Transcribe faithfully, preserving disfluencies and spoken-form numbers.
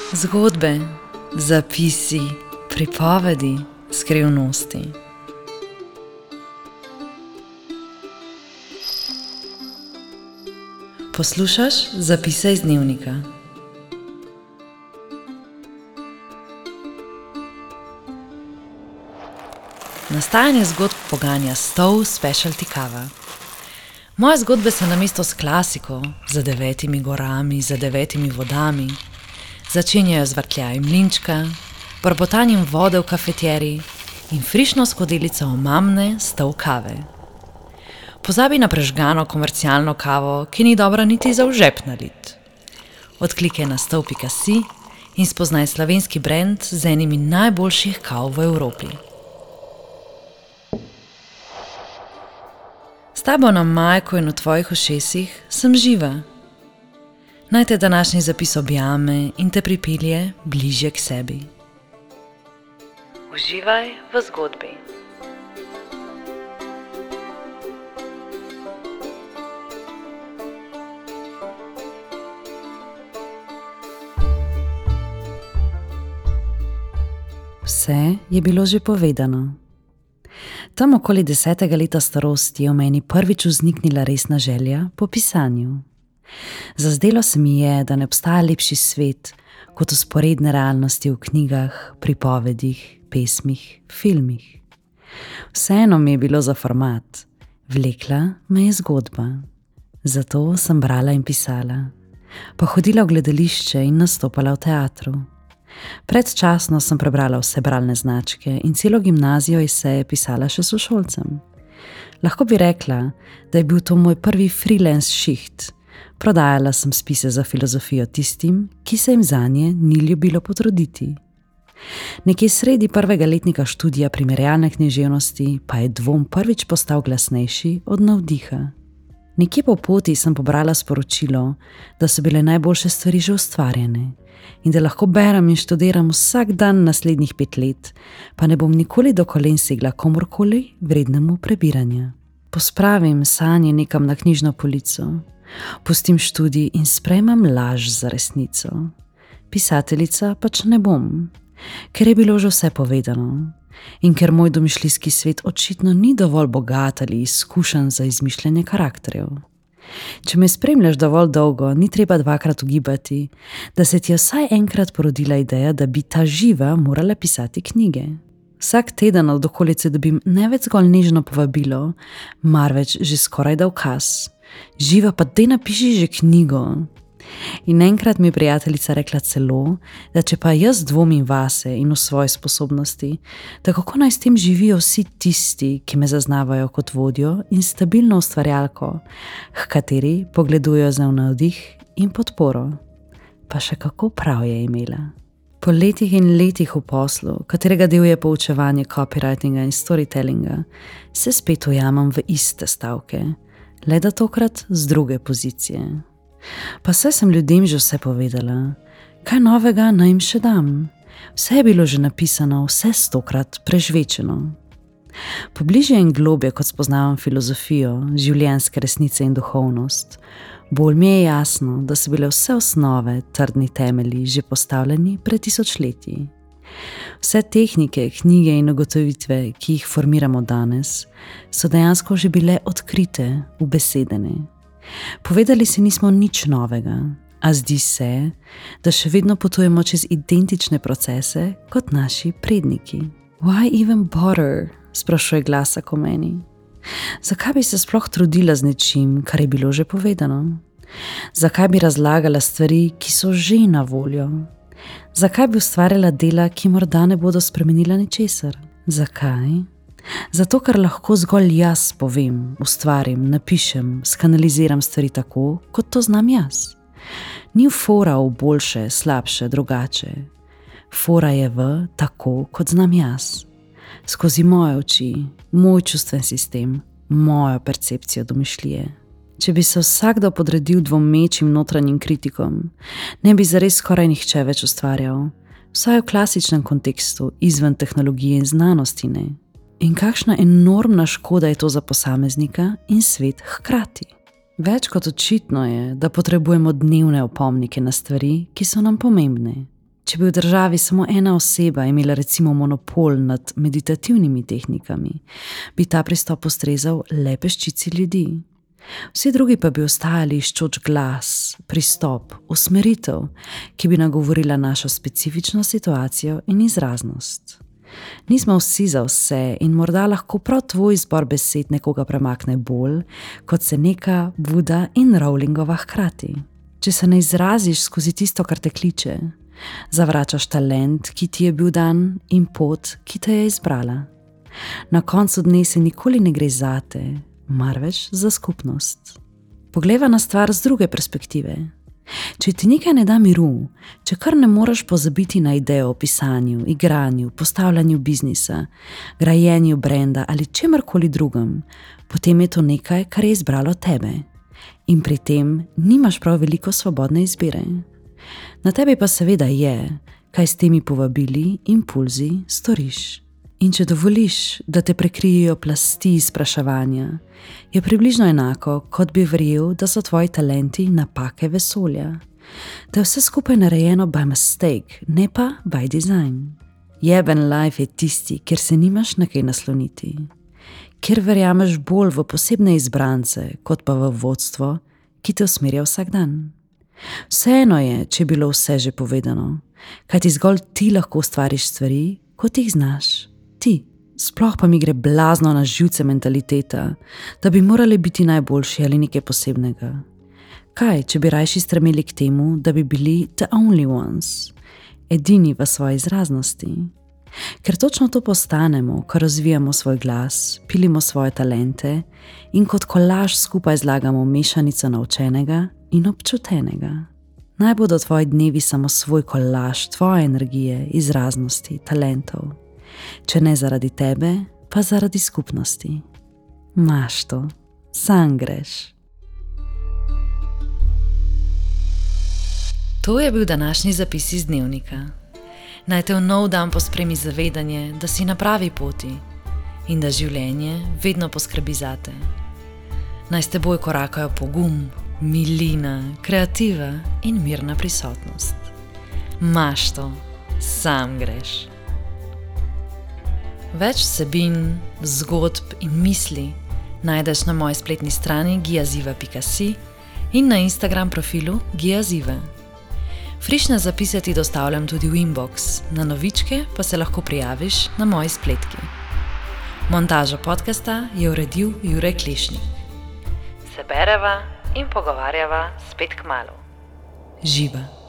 Zgodbe, zapisi, pripovedi, skrivnosti. Poslušaš zapise iz dnevnika. Nastajanje zgodb poganja Stov Specialty kava. Moje zgodbe se namesto s klasiko, za devetimi gorami, za devetimi vodami, začenjajo z vrtljajem mlinčka, brbotanjem vode v kafetjeriji in frišno skodelico omamne Stov kave. Pozabi na prežgano komercialno kavo, ki ni dobra niti za v žep nalit. Odklikaj na stov pika si in spoznaj slovenski brand z enimi najboljših kav v Evropi. S tabo na majku in v tvojih ušesih sem živa. Naj te današnji zapis objame in te pripelje bližje k sebi. Uživaj v zgodbi. Vse je bilo že povedano. Tam okoli desetega leta starosti je v meni prvič vzniknila resna želja po pisanju. Zazdelo se mi je, da ne obstaja lepši svet kot vzporedne realnosti v knjigah, pripovedih, pesmih, filmih. Vseeno mi je bilo za format, vlekla me je zgodba. Zato sem brala in pisala, pa hodila v gledališče in nastopala v teatru. Predčasno sem prebrala vse bralne značke in celo gimnazijo eseje pisala še sošolcem. Lahko bi rekla, da je bil to moj prvi freelance šiht. Prodajala sem spise za filozofijo tistim, ki se jim zanje ni ljubilo potruditi. Nekje sredi prvega letnika študija primerjalne književnosti pa je dvom prvič postal glasnejši od navdiha. Nekje po poti sem pobrala sporočilo, da so bile najboljše stvari že ustvarjene in da lahko berem in študiram vsak dan naslednjih pet let, pa ne bom nikoli do kolen segla komorkoli vrednemu prebiranja. Pospravim sanje nekam na knjižno polico, pustim študij in sprejmem laž za resnico. Pisateljica pač ne bom, ker je bilo že vse povedano in ker moj domišljijski svet očitno ni dovolj bogat ali izkušen za izmišljanje karakterjev. Če me spremljaš dovolj dolgo, ni treba dvakrat ugibati, da se ti je vsaj enkrat porodila ideja, da bi ta živa morala pisati knjige. Vsak teden od okolice dobim ne več zgolj nežno povabilo, marveč že skoraj da ukaz. Živa, pa dej napiši že knjigo. In enkrat mi je prijateljica rekla celo, da če pa jaz dvomim vase in v svoje sposobnosti, da kako naj s tem živijo vsi tisti, ki me zaznavajo kot vodjo in stabilno ustvarjalko, h kateri pogledujo za navdih in podporo. Pa še kako prav je imela. Po letih in letih v poslu, katerega del je poučevanje copywritinga in storytellinga, se spet ujamem v iste stavke, le da tokrat z druge pozicije. Pa saj sem ljudem že vse povedala. Kaj novega naj jim še dam? Vse je bilo že napisano, vse stokrat prežvečeno. Pobližje in globje, kot spoznavam filozofijo, življenjske resnice in duhovnost, bolj mi je jasno, da so bile vse osnove, trdni temelji že postavljeni pred tisočletji. Vse tehnike, knjige in ugotovitve, ki jih formiramo danes, so dejansko že bile odkrite, ubesedene. Povedali si nismo nič novega, a zdi se, da še vedno potujemo čez identične procese kot naši predniki. Why even bother? Sprašuje glasak o meni. Zakaj bi se sploh trudila z nečim, kar je bilo že povedano? Zakaj bi razlagala stvari, ki so že na voljo? Zakaj bi ustvarjala dela, ki morda ne bodo spremenila ničesar? Zakaj? Zato, ker lahko zgolj jaz povem, ustvarim, napišem, skanaliziram stvari tako, kot to znam jaz. Ni fora v boljše, slabše, drugače. Fora je v tako, kot znam jaz. Skozi moje oči, moj čustven sistem, mojo percepcijo domišljije. Če bi se vsakdo podredil dvomečim notranjim kritikom, ne bi zares skoraj nihče več ustvarjal, vsaj v klasičnem kontekstu, izven tehnologije in znanosti ne. In kakšna enormna škoda je to za posameznika in svet hkrati. Več kot očitno je, da potrebujemo dnevne opomnike na stvari, ki so nam pomembne. Če bi v državi samo ena oseba imela recimo monopol nad meditativnimi tehnikami, bi ta pristop ustrezal le peščici ljudi. Vsi drugi pa bi ostajali iščoč glas, pristop, usmeritev, ki bi nagovorila našo specifično situacijo in izraznost. Nismo vsi za vse in morda lahko prav tvoj izbor besed nekoga premakne bolj, kot se neka Buda in Rowlingova hkrati. Če se ne izraziš skozi tisto, kar te kliče, zavračaš talent, ki ti je bil dan, in pot, ki te je izbrala. Na koncu dne se nikoli ne gre zate, marveč za skupnost. Poglejva na stvar z druge perspektive. Če ti nekaj ne da miru, če kar ne moreš pozabiti na idejo o pisanju, igranju, postavljanju biznisa, grajenju brenda ali čemarkoli drugem, potem je to nekaj, kar je izbralo tebe. In pri tem nimaš prav veliko svobodne izbire. Na tebi pa seveda je, kaj s temi povabili, impulzi storiš. In če dovoliš, da te prekrijejo plasti spraševanja, je približno enako, kot bi verjel, da so tvoji talenti napake vesolja. Da je vse skupaj narejeno by mistake, ne pa by design. Jeben life je tisti, kjer se nimaš na kaj nasloniti. Kjer verjameš bolj v posebne izbrance, kot pa v vodstvo, ki te usmerja vsak dan. Vseeno je, če je bilo vse že povedano, kajti zgolj ti lahko ustvariš stvari, kot jih znaš. Ti, sploh pa mi gre blazno na živce mentaliteta, da bi morali biti najboljši ali nekaj posebnega. Kaj, če bi rajši stremeli k temu, da bi bili the only ones, edini v svoji izraznosti? Ker točno to postanemo, ko razvijamo svoj glas, pilimo svoje talente in kot kolaž skupaj zlagamo mešanico naučenega in občutenega. Naj bodo tvoji dnevi samo svoj kolaž tvoje energije, izraznosti, talentov. Če ne zaradi tebe, pa zaradi skupnosti. Maš to, sam greš. To je bil današnji zapis iz dnevnika. Naj te v nov dan pospremi zavedanje, da si na pravi poti in da življenje vedno poskrbi zate. Naj s teboj korakajo pogum, milina, kreativa in mirna prisotnost. Maš to, sam greš. Več vsebin, zgodb in misli najdeš na moji spletni strani giaziva pika si in na Instagram profilu giaziva. Frišne zapise ti dostavljam tudi v inbox, na novičke pa se lahko prijaviš na moji spletki. Montažo podcasta je uredil Jure Klešnik. Se bereva in pogovarjava spet kmalu. Živa.